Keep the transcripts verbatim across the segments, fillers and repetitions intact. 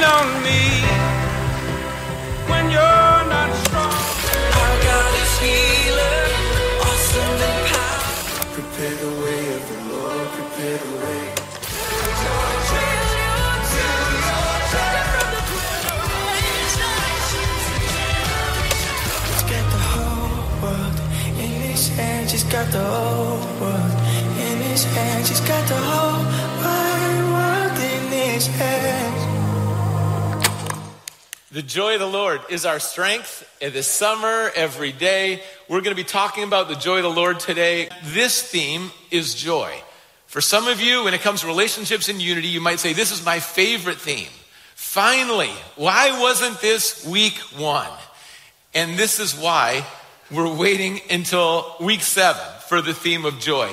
on me when you're not strong. Our God is healer, awesome and power. Prepare the way of the Lord, prepare the way. He's got the whole world in his hands. He's got the whole world in his hands. He's got the whole wide world in his hands. The joy of the Lord is our strength. And this summer, every day, we're going to be talking about the joy of the Lord today. This theme is joy. For some of you, when it comes to relationships and unity, you might say, this is my favorite theme. Finally, why wasn't this week one? And this is why we're waiting until week seven for the theme of joy.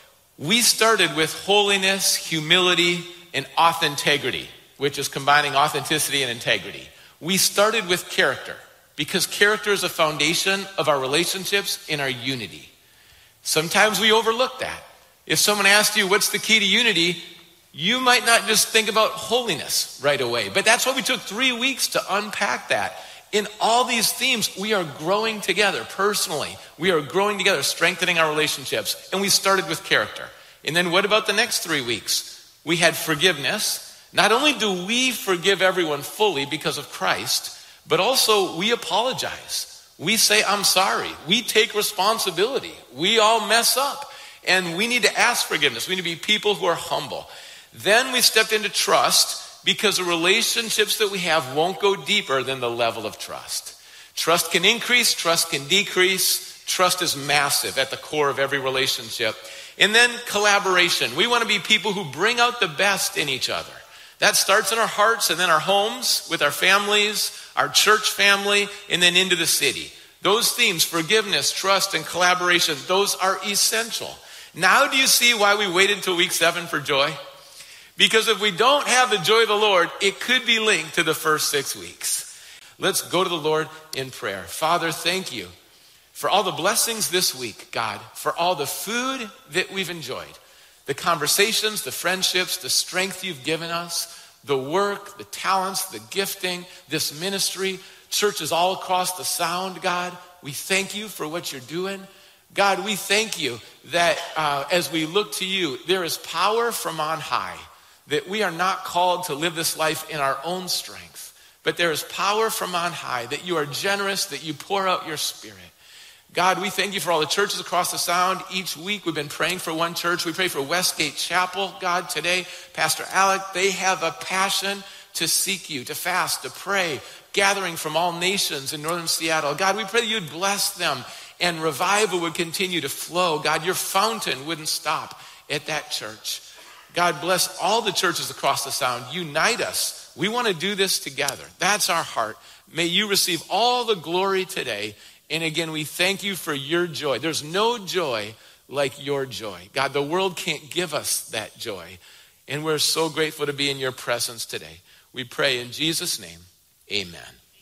We started with holiness, humility, and authenticity, which is combining authenticity and integrity. We started with character because character is a foundation of our relationships and our unity. Sometimes we overlook that. If someone asked you, what's the key to unity? You might not just think about holiness right away. But that's why we took three weeks to unpack that. In all these themes, we are growing together personally. We are growing together, strengthening our relationships. And we started with character. And then what about the next three weeks? We had forgiveness. Not only do we forgive everyone fully because of Christ, but also we apologize. We say, I'm sorry. We take responsibility. We all mess up. And we need to ask forgiveness. We need to be people who are humble. Then we stepped into trust because the relationships that we have won't go deeper than the level of trust. Trust can increase, trust can decrease. Trust is massive at the core of every relationship. And then collaboration. We want to be people who bring out the best in each other. That starts in our hearts and then our homes, with our families, our church family, and then into the city. Those themes, forgiveness, trust, and collaboration, those are essential. Now do you see why we waited until week seven for joy? Because if we don't have the joy of the Lord, it could be linked to the first six weeks. Let's go to the Lord in prayer. Father, thank you for all the blessings this week, God, for all the food that we've enjoyed. The conversations, the friendships, the strength you've given us, the work, the talents, the gifting, this ministry, churches all across the sound, God. We thank you for what you're doing. God, we thank you that uh, as we look to you, there is power from on high, that we are not called to live this life in our own strength, but there is power from on high, that you are generous, that you pour out your Spirit. God, we thank you for all the churches across the sound. Each week we've been praying for one church. We pray for Westgate Chapel. God, today, Pastor Alec, they have a passion to seek you, to fast, to pray, gathering from all nations in northern Seattle. God, we pray that you'd bless them and revival would continue to flow. God, your fountain wouldn't stop at that church. God, bless all the churches across the sound. Unite us. We want to do this together. That's our heart. May you receive all the glory today. And again, we thank you for your joy. There's no joy like your joy. God, the world can't give us that joy. And we're so grateful to be in your presence today. We pray in Jesus' name, amen.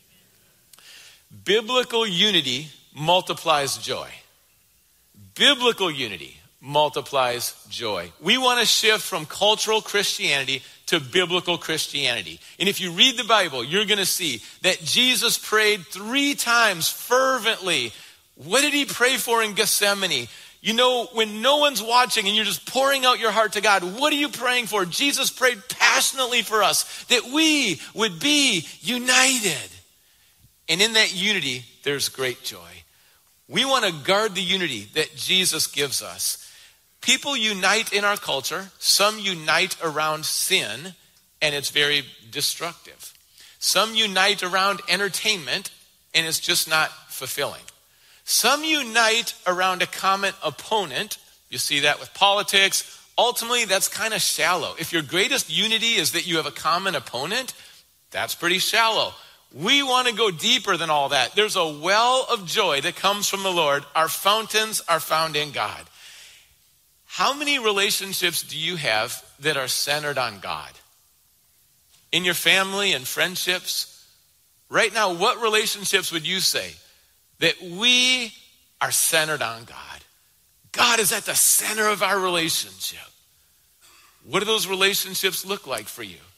Biblical unity multiplies joy. Biblical unity multiplies joy. We want to shift from cultural Christianity to biblical Christianity. And if you read the Bible, you're going to see that Jesus prayed three times fervently. What did he pray for in Gethsemane? You know, when no one's watching and you're just pouring out your heart to God, what are you praying for? Jesus prayed passionately for us that we would be united. And in that unity, there's great joy. We want to guard the unity that Jesus gives us. People unite in our culture. Some unite around sin, and it's very destructive. Some unite around entertainment, and it's just not fulfilling. Some unite around a common opponent. You see that with politics. Ultimately, that's kind of shallow. If your greatest unity is that you have a common opponent, that's pretty shallow. We want to go deeper than all that. There's a well of joy that comes from the Lord. Our fountains are found in God. How many relationships do you have that are centered on God? In your family and friendships? Right now, what relationships would you say that we are centered on God? God is at the center of our relationship. What do those relationships look like for you?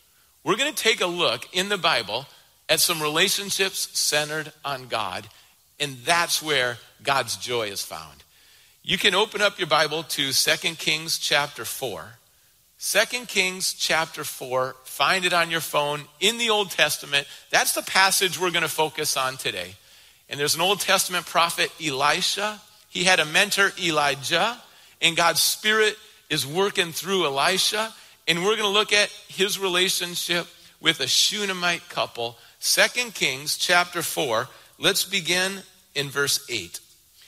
We're going to take a look in the Bible at some relationships centered on God, and that's where God's joy is found. You can open up your Bible to Second Kings chapter four. Second Kings chapter four, find it on your phone in the Old Testament. That's the passage we're going to focus on today. And there's an Old Testament prophet, Elisha. He had a mentor, Elijah, and God's Spirit is working through Elisha. And we're going to look at his relationship with a Shunammite couple. Second Kings chapter four, let's begin in verse eight.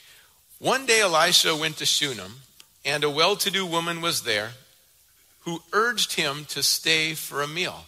One day Elisha went to Shunem, and a well-to-do woman was there who urged him to stay for a meal.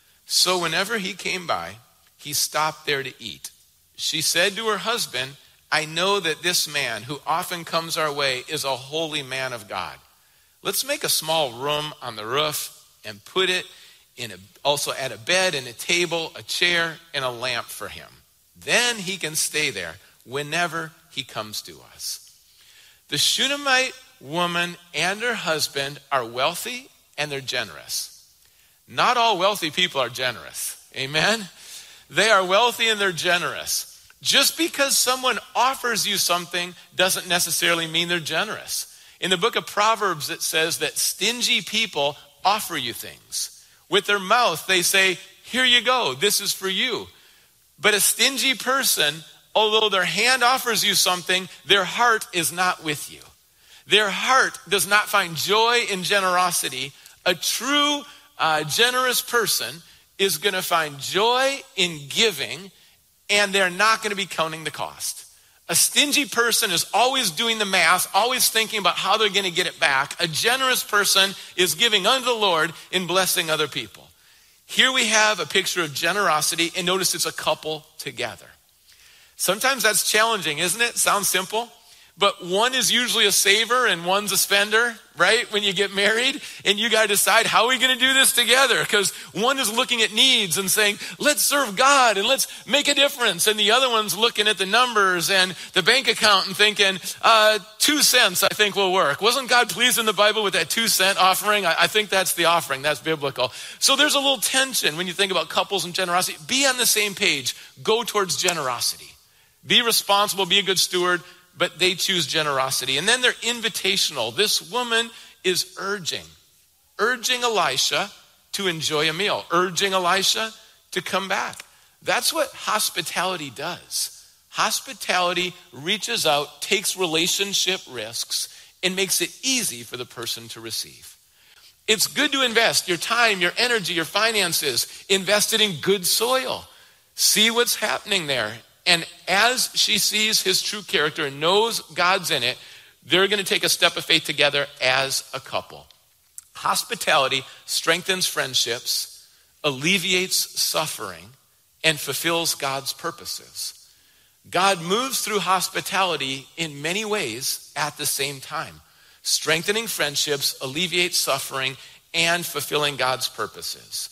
So whenever he came by, he stopped there to eat. She said to her husband, I know that this man who often comes our way is a holy man of God. Let's make a small room on the roof and put it in a, also add a bed and a table, a chair, and a lamp for him. Then he can stay there whenever he comes to us. The Shunammite woman and her husband are wealthy and they're generous. Not all wealthy people are generous. Amen? They are wealthy and they're generous. Just because someone offers you something doesn't necessarily mean they're generous. In the book of Proverbs, it says that stingy people offer you things. With their mouth, they say, here you go, this is for you. But a stingy person, although their hand offers you something, their heart is not with you. Their heart does not find joy in generosity. A true, uh, generous person is going to find joy in giving, and they're not going to be counting the cost. A stingy person is always doing the math, always thinking about how they're going to get it back. A generous person is giving unto the Lord in blessing other people. Here we have a picture of generosity, and notice it's a couple together. Sometimes that's challenging, isn't it? Sounds simple. But one is usually a saver and one's a spender, right? When you get married and you got to decide, how are we going to do this together? Because one is looking at needs and saying, let's serve God and let's make a difference. And the other one's looking at the numbers and the bank account and thinking, uh, two cents I think will work. Wasn't God pleased in the Bible with that two cent offering? I, I think that's the offering. That's biblical. So there's a little tension when you think about couples and generosity. Be on the same page. Go towards generosity. Be responsible. Be a good steward. But they choose generosity. And then they're invitational. This woman is urging, urging Elisha to enjoy a meal, urging Elisha to come back. That's what hospitality does. Hospitality reaches out, takes relationship risks, and makes it easy for the person to receive. It's good to invest your time, your energy, your finances, invest it in good soil. See what's happening there. And as she sees his true character and knows God's in it, they're going to take a step of faith together as a couple. Hospitality strengthens friendships, alleviates suffering, and fulfills God's purposes. God moves through hospitality in many ways at the same time, strengthening friendships, alleviates suffering, and fulfilling God's purposes.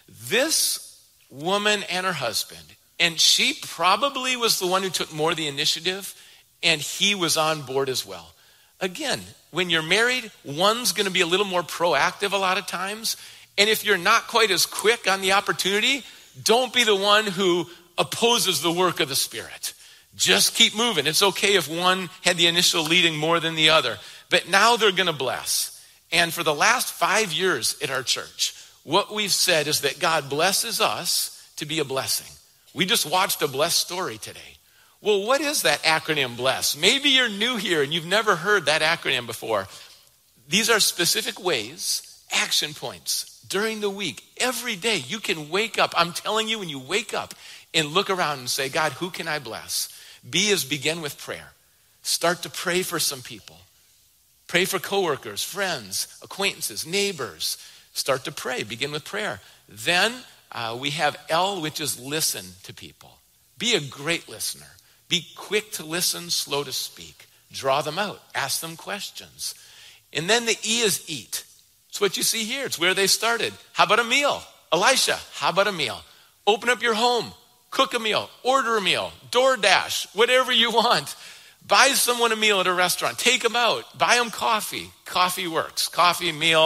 This woman and her husband, and she probably was the one who took more of the initiative, and he was on board as well. Again, when you're married, one's going to be a little more proactive a lot of times. And if you're not quite as quick on the opportunity, don't be the one who opposes the work of the Spirit. Just keep moving. It's okay if one had the initial leading more than the other. But now they're going to bless. And for the last five years at our church, what we've said is that God blesses us to be a blessing. We just watched a blessed story today. Well, what is that acronym BLESS? Maybe you're new here and you've never heard that acronym before. These are specific ways, action points during the week. Every day you can wake up. I'm telling you, when you wake up and look around and say, God, who can I bless? B is begin with prayer. Start to pray for some people. Pray for coworkers, friends, acquaintances, neighbors. Start to pray. Begin with prayer. Then Uh, we have L, which is listen to people. Be a great listener. Be quick to listen, slow to speak. Draw them out. Ask them questions. And then the E is eat. It's what you see here. It's where they started. How about a meal? Elisha, how about a meal? Open up your home. Cook a meal. Order a meal. DoorDash. Whatever you want. Buy someone a meal at a restaurant. Take them out. Buy them coffee. Coffee works. Coffee, meal.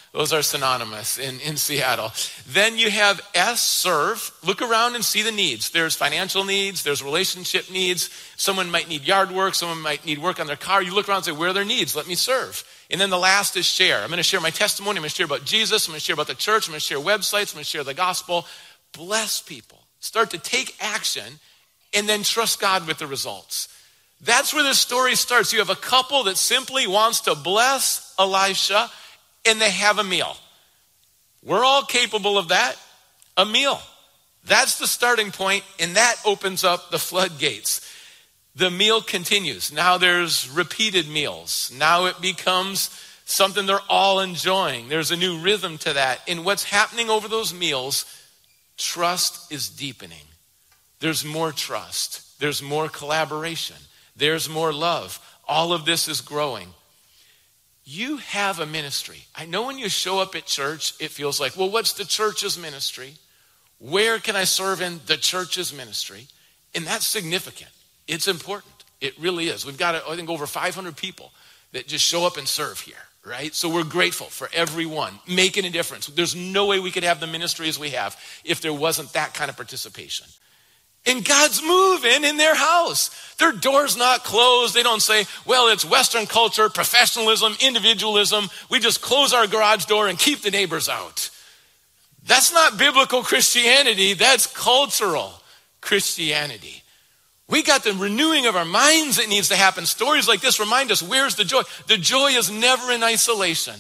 Those are synonymous in, in Seattle. Then you have S, serve. Look around and see the needs. There's financial needs. There's relationship needs. Someone might need yard work. Someone might need work on their car. You look around and say, where are their needs? Let me serve. And then the last is share. I'm going to share my testimony. I'm going to share about Jesus. I'm going to share about the church. I'm going to share websites. I'm going to share the gospel. Bless people. Start to take action and then trust God with the results. That's where this story starts. You have a couple that simply wants to bless Elisha, and they have a meal. We're all capable of that, a meal. That's the starting point, and that opens up the floodgates. The meal continues. Now there's repeated meals. Now it becomes something they're all enjoying. There's a new rhythm to that. And what's happening over those meals, trust is deepening. There's more trust. There's more collaboration. There's more love. All of this is growing. You have a ministry. I know when you show up at church, it feels like, well, what's the church's ministry? Where can I serve in the church's ministry? And that's significant. It's important. It really is. We've got, I think, over five hundred people that just show up and serve here, right? So we're grateful for everyone making a difference. There's no way we could have the ministry as we have if there wasn't that kind of participation. And God's moving in their house. Their door's not closed. They don't say, well, it's Western culture, professionalism, individualism. We just close our garage door and keep the neighbors out. That's not biblical Christianity. That's cultural Christianity. We got the renewing of our minds that needs to happen. Stories like this remind us, where's the joy? The joy is never in isolation.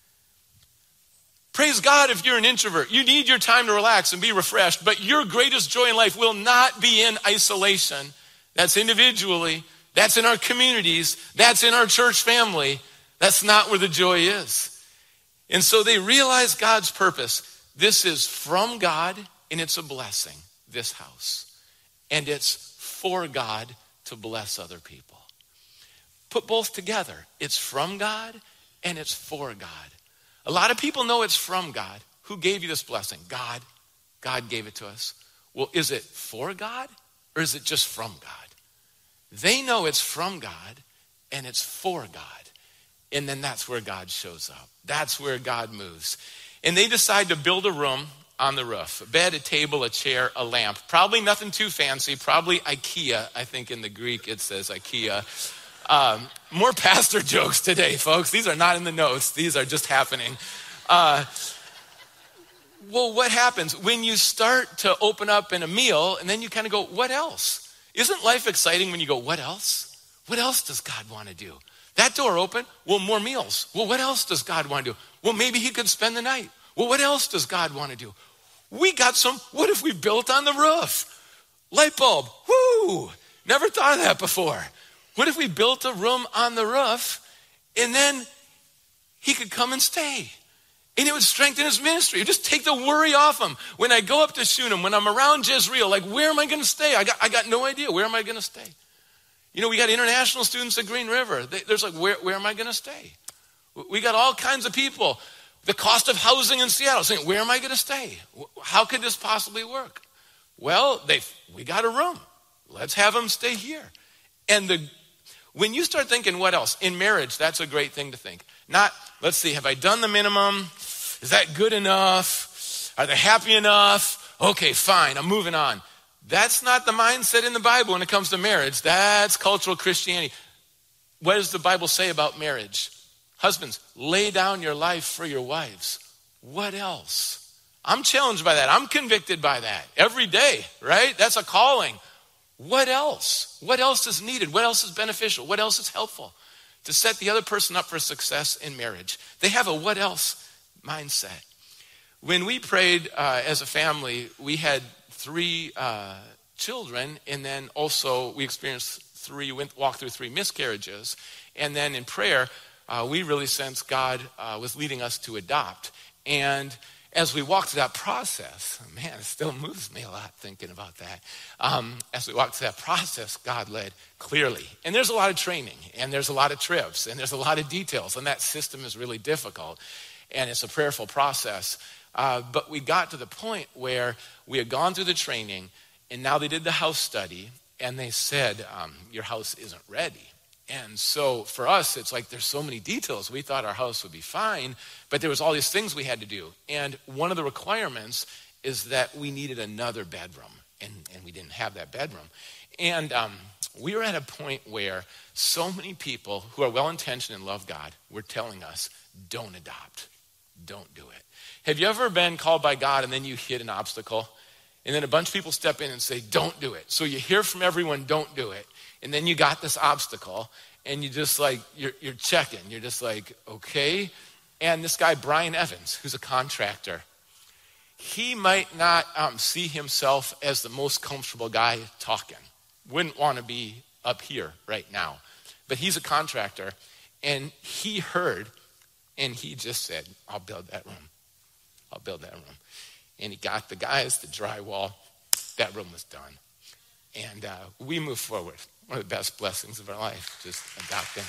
Praise God if you're an introvert. You need your time to relax and be refreshed, but your greatest joy in life will not be in isolation. That's individually. That's in our communities. That's in our church family. That's not where the joy is. And so they realize God's purpose. This is from God, and it's a blessing, this house. And it's for God to bless other people. Put both together. It's from God, and it's for God. A lot of people know it's from God. Who gave you this blessing? God. God gave it to us. Well, is it for God or is it just from God? They know it's from God and it's for God. And then that's where God shows up. That's where God moves. And they decide to build a room on the roof. A bed, a table, a chair, a lamp. Probably nothing too fancy. Probably IKEA. I think in the Greek it says IKEA. Um, more pastor jokes today, folks. These are not in the notes. These are just happening. Uh, well, what happens when you start to open up in a meal and then you kind of go, what else? Isn't life exciting when you go, what else? What else does God want to do? That door open, well, more meals. Well, what else does God want to do? Well, maybe he could spend the night. Well, what else does God want to do? We got some, what if we built on the roof? Light bulb, woo! Never thought of that before. What if we built a room on the roof and then he could come and stay? And it would strengthen his ministry. It would just take the worry off him. When I go up to Shunem, when I'm around Jezreel, like, where am I going to stay? I got, I got no idea. Where am I going to stay? You know, we got international students at Green River. They, there's like, where, where am I going to stay? We got all kinds of people. The cost of housing in Seattle, saying, where am I going to stay? How could this possibly work? Well, they we got a room. Let's have them stay here. And the when you start thinking, what else? In marriage, that's a great thing to think. Not, let's see, have I done the minimum? Is that good enough? Are they happy enough? Okay, fine, I'm moving on. That's not the mindset in the Bible when it comes to marriage. That's cultural Christianity. What does the Bible say about marriage? Husbands, lay down your life for your wives. What else? I'm challenged by that. I'm convicted by that every day, right? That's a calling. What else? What else is needed? What else is beneficial? What else is helpful to set the other person up for success in marriage? They have a what else mindset. When we prayed uh, as a family, we had three uh, children, and then also we experienced three, went walked through three miscarriages. And then in prayer, uh, we really sensed God uh, was leading us to adopt. And as we walked through that process, man, it still moves me a lot thinking about that. Um, as we walked through that process, God led clearly. And there's a lot of training, and there's a lot of trips, and there's a lot of details, and that system is really difficult, and it's a prayerful process. Uh, but we got to the point where we had gone through the training, and now they did the house study, and they said, um, your house isn't ready. And so for us, it's like there's so many details. We thought our house would be fine, but there was all these things we had to do. And one of the requirements is that we needed another bedroom, and, and we didn't have that bedroom. And um, we were at a point where so many people who are well-intentioned and love God were telling us, don't adopt, don't do it. Have you ever been called by God and then you hit an obstacle? And then a bunch of people step in and say, don't do it. So you hear from everyone, don't do it. And then you got this obstacle and you just like, you're, you're checking. You're just like, okay. And this guy, Brian Evans, who's a contractor, he might not um, see himself as the most comfortable guy talking. Wouldn't want to be up here right now. But he's a contractor and he heard and he just said, I'll build that room. I'll build that room. And he got the guys, the drywall. That room was done. And uh, we moved forward. One of the best blessings of our life, just adopting.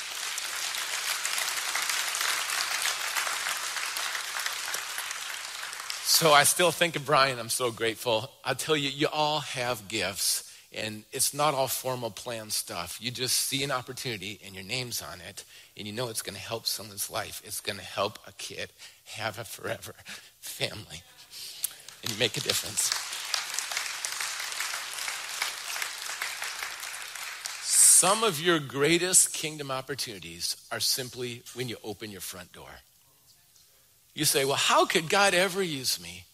So I still think of Brian. I'm so grateful. I tell you, you all have gifts. And it's not all formal plan stuff. You just see an opportunity and your name's on it. And you know it's going to help someone's life. It's going to help a kid have a forever family. And you make a difference. Some of your greatest kingdom opportunities are simply when you open your front door. You say, well, how could God ever use me?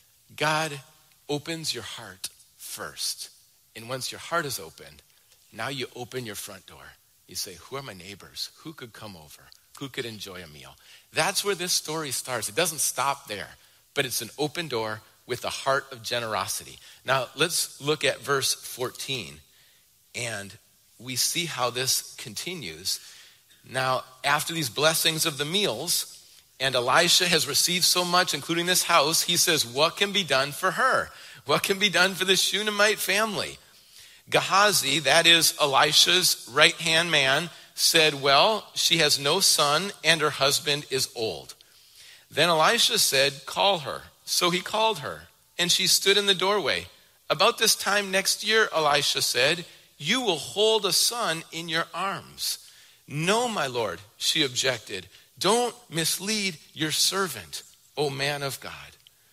God opens your heart first. And once your heart is opened, now you open your front door. You say, who are my neighbors? Who could come over? Who could enjoy a meal? That's where this story starts. It doesn't stop there, but it's an open door with a heart of generosity. Now, let's look at verse fourteen, and we see how this continues. Now, after these blessings of the meals, and Elisha has received so much, including this house, he says, what can be done for her? What can be done for the Shunammite family? Gehazi, that is Elisha's right-hand man, said, well, she has no son and her husband is old. Then Elisha said, call her. So he called her, and she stood in the doorway. About this time next year, Elisha said, you will hold a son in your arms. No, my lord, she objected. Don't mislead your servant, O man of God.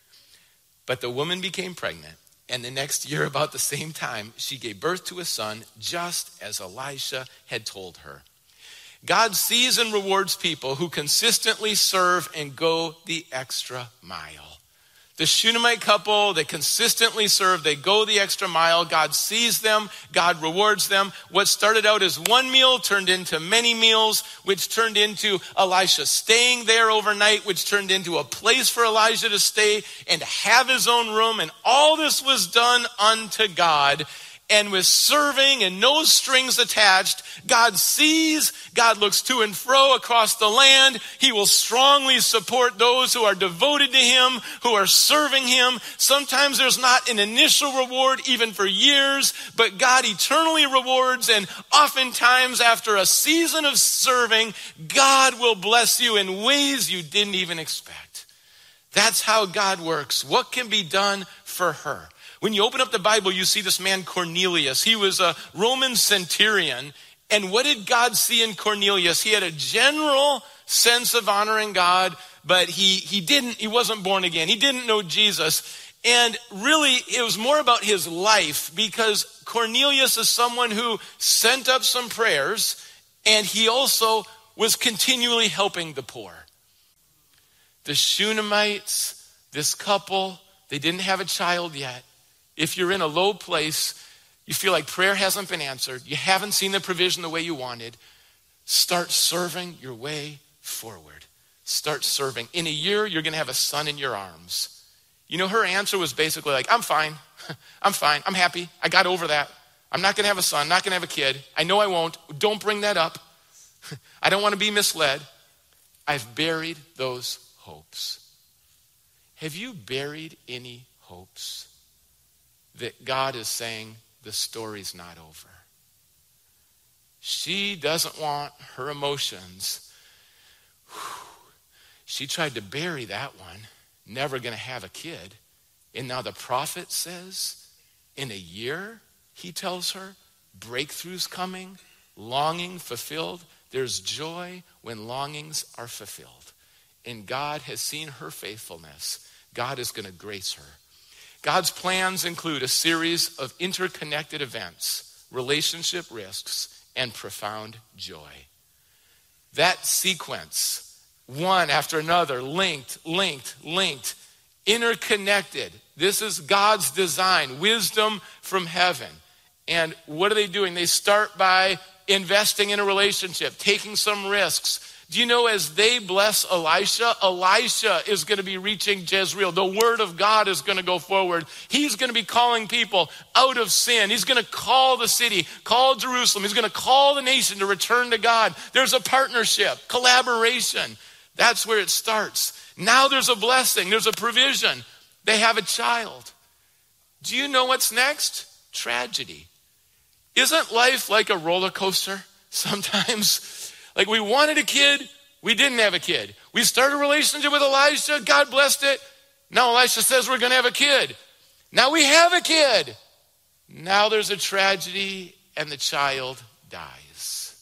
But the woman became pregnant, and the next year, about the same time, she gave birth to a son, just as Elisha had told her. God sees and rewards people who consistently serve and go the extra mile. The Shunammite couple, they consistently serve, they go the extra mile. God sees them, God rewards them. What started out as one meal turned into many meals, which turned into Elisha staying there overnight, which turned into a place for Elijah to stay and have his own room. And all this was done unto God. And with serving and no strings attached, God sees, God looks to and fro across the land. He will strongly support those who are devoted to him, who are serving him. Sometimes there's not an initial reward even for years, but God eternally rewards. And oftentimes after a season of serving, God will bless you in ways you didn't even expect. That's how God works. What can be done for her? When you open up the Bible, you see this man Cornelius. He was a Roman centurion. And what did God see in Cornelius? He had a general sense of honoring God, but he, he didn't, he wasn't born again. He didn't know Jesus. And really, it was more about his life, because Cornelius is someone who sent up some prayers, and he also was continually helping the poor. The Shunammite, this couple, they didn't have a child yet. If you're in a low place, you feel like prayer hasn't been answered, you haven't seen the provision the way you wanted, start serving your way forward. Start serving. In a year, you're going to have a son in your arms. You know, her answer was basically like, I'm fine. I'm fine. I'm happy. I got over that. I'm not going to have a son, not going to have a kid. I know I won't. Don't bring that up. I don't want to be misled. I've buried those hopes. Have you buried any hopes that God is saying the story's not over? She doesn't want her emotions. She tried to bury that one, never going to have a kid. And now the prophet says, in a year, he tells her, breakthrough's coming, longing fulfilled. There's joy when longings are fulfilled. And God has seen her faithfulness. God is going to grace her. God's plans include a series of interconnected events, relationship risks, and profound joy. That sequence, one after another, linked, linked, linked, interconnected. This is God's design, wisdom from heaven. And what are they doing? They start by investing in a relationship, taking some risks. Do you know, as they bless Elisha, Elisha is going to be reaching Jezreel. The word of God is going to go forward. He's going to be calling people out of sin. He's going to call the city, call Jerusalem. He's going to call the nation to return to God. There's a partnership, collaboration. That's where it starts. Now there's a blessing. There's a provision. They have a child. Do you know what's next? Tragedy. Isn't life like a roller coaster sometimes? Like, we wanted a kid, we didn't have a kid. We started a relationship with Elisha, God blessed it. Now Elisha says we're going to have a kid. Now we have a kid. Now there's a tragedy and the child dies.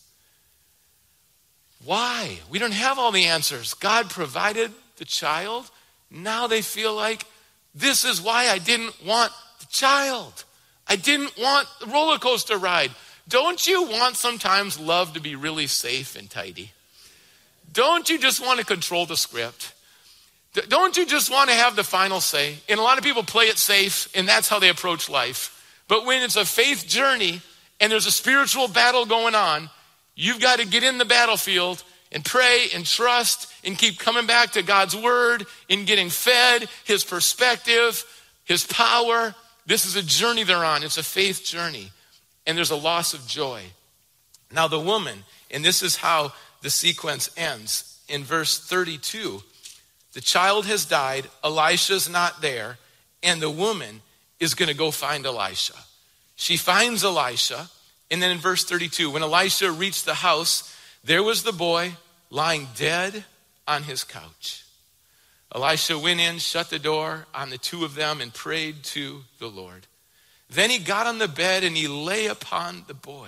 Why? We don't have all the answers. God provided the child. Now they feel like, this is why I didn't want the child. I didn't want the roller coaster ride. Don't you want sometimes love to be really safe and tidy? Don't you just want to control the script? Don't you just want to have the final say? And a lot of people play it safe, and that's how they approach life. But when it's a faith journey and there's a spiritual battle going on, you've got to get in the battlefield and pray and trust and keep coming back to God's word and getting fed, his perspective, his power. This is a journey they're on. It's a faith journey. And there's a loss of joy. Now the woman, and this is how the sequence ends. In verse thirty-two, the child has died, Elisha's not there, and the woman is going to go find Elisha. She finds Elisha, and then in verse thirty-two, when Elisha reached the house, there was the boy lying dead on his couch. Elisha went in, shut the door on the two of them, and prayed to the Lord. Then he got on the bed and he lay upon the boy.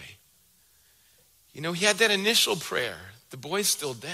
You know, he had that initial prayer. The boy's still dead.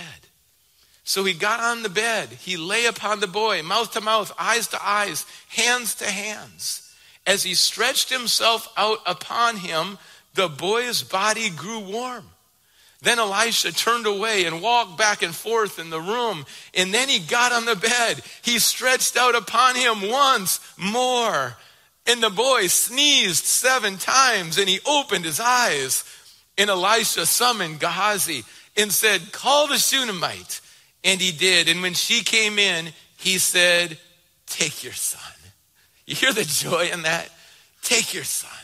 So he got on the bed. He lay upon the boy, mouth to mouth, eyes to eyes, hands to hands. As he stretched himself out upon him, the boy's body grew warm. Then Elisha turned away and walked back and forth in the room. And then he got on the bed. He stretched out upon him once more. And the boy sneezed seven times and he opened his eyes. And Elisha summoned Gehazi and said, call the Shunammite. And he did. And when she came in, he said, take your son. You hear the joy in that? Take your son.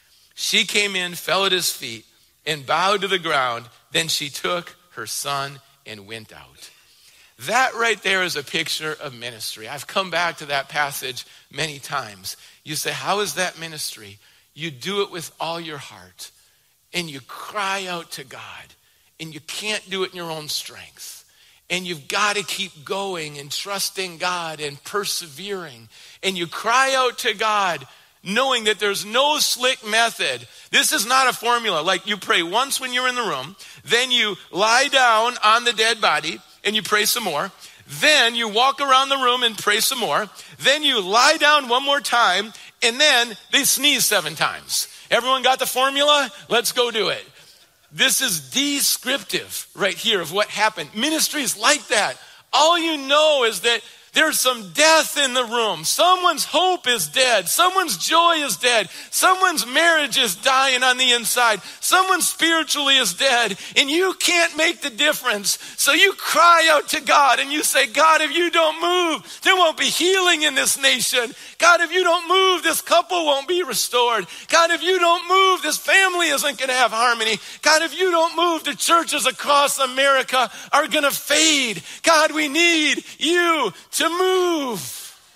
She came in, fell at his feet, and bowed to the ground. Then she took her son and went out. That right there is a picture of ministry. I've come back to that passage many times. You say, how is that ministry? You do it with all your heart. And you cry out to God. And you can't do it in your own strength. And you've got to keep going and trusting God and persevering. And you cry out to God knowing that there's no slick method. This is not a formula. Like you pray once when you're in the room. Then you lie down on the dead body and you pray some more. Then you walk around the room and pray some more. Then you lie down one more time, and then they sneeze seven times. Everyone got the formula? Let's go do it. This is descriptive right here of what happened. Ministry is like that. All you know is that there's some death in the room. Someone's hope is dead. Someone's joy is dead. Someone's marriage is dying on the inside. Someone spiritually is dead, and you can't make the difference. So you cry out to God and you say, God, if you don't move, there won't be healing in this nation. God, if you don't move, this couple won't be restored. God, if you don't move, this family isn't going to have harmony. God, if you don't move, the churches across America are going to fade. God, we need you to move.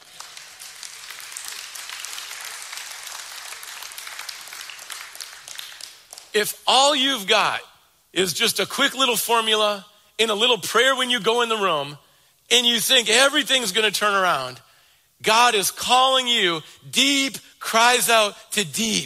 If all you've got is just a quick little formula and a little prayer when you go in the room and you think everything's going to turn around, God is calling you. Deep cries out to deep.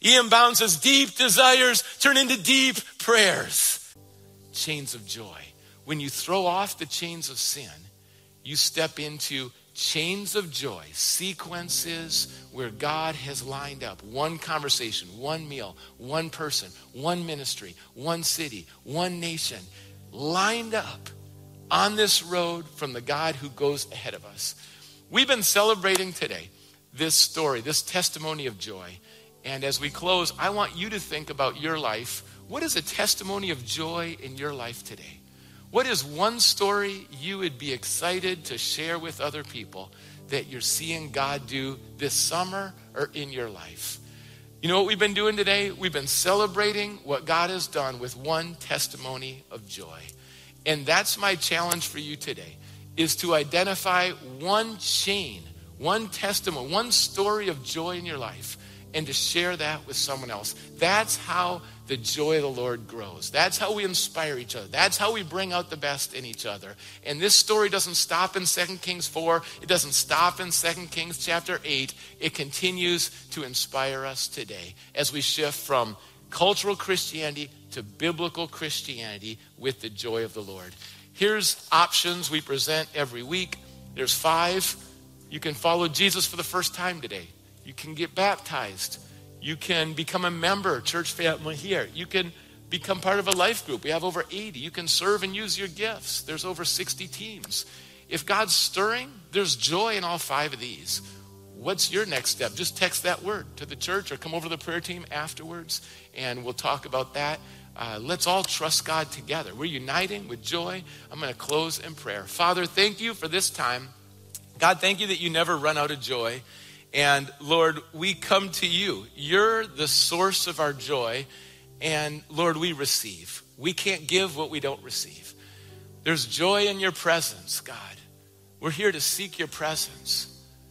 E M Bound says, deep desires turn into deep prayers. Chains of joy. When you throw off the chains of sin, you step into chains of joy, sequences where God has lined up one conversation, one meal, one person, one ministry, one city, one nation, lined up on this road from the God who goes ahead of us. We've been celebrating today this story, this testimony of joy. And as we close, I want you to think about your life. What is a testimony of joy in your life today? What is one story you would be excited to share with other people that you're seeing God do this summer or in your life? You know what we've been doing today? We've been celebrating what God has done with one testimony of joy. And that's my challenge for you today, is to identify one chain, one testimony, one story of joy in your life, and to share that with someone else. That's how the joy of the Lord grows. That's how we inspire each other. That's how we bring out the best in each other. And this story doesn't stop in Second Kings four. It doesn't stop in Second Kings chapter eight. It continues to inspire us today as we shift from cultural Christianity to biblical Christianity with the joy of the Lord. Here's options we present every week. There's five. You can follow Jesus for the first time today. You can get baptized. You can become a member, church family here. You can become part of a life group. We have over eighty. You can serve and use your gifts. There's over sixty teams. If God's stirring, there's joy in all five of these. What's your next step? Just text that word to the church or come over to the prayer team afterwards, and we'll talk about that. Uh, let's all trust God together. We're uniting with joy. I'm going to close in prayer. Father, thank you for this time. God, thank you that you never run out of joy. And Lord, we come to you. You're the source of our joy. And Lord, we receive. We can't give what we don't receive. There's joy in your presence, God. We're here to seek your presence.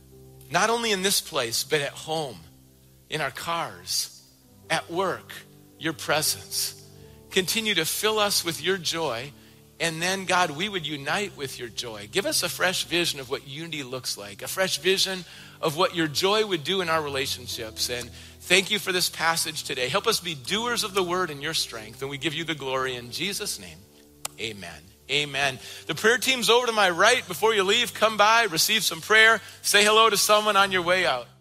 Not only in this place, but at home, in our cars, at work, your presence. Continue to fill us with your joy. And then, God, we would unite with your joy. Give us a fresh vision of what unity looks like, a fresh vision of what your joy would do in our relationships. And thank you for this passage today. Help us be doers of the word in your strength. And we give you the glory in Jesus' name. Amen. Amen. The prayer team's over to my right. Before you leave, come by, receive some prayer, say hello to someone on your way out.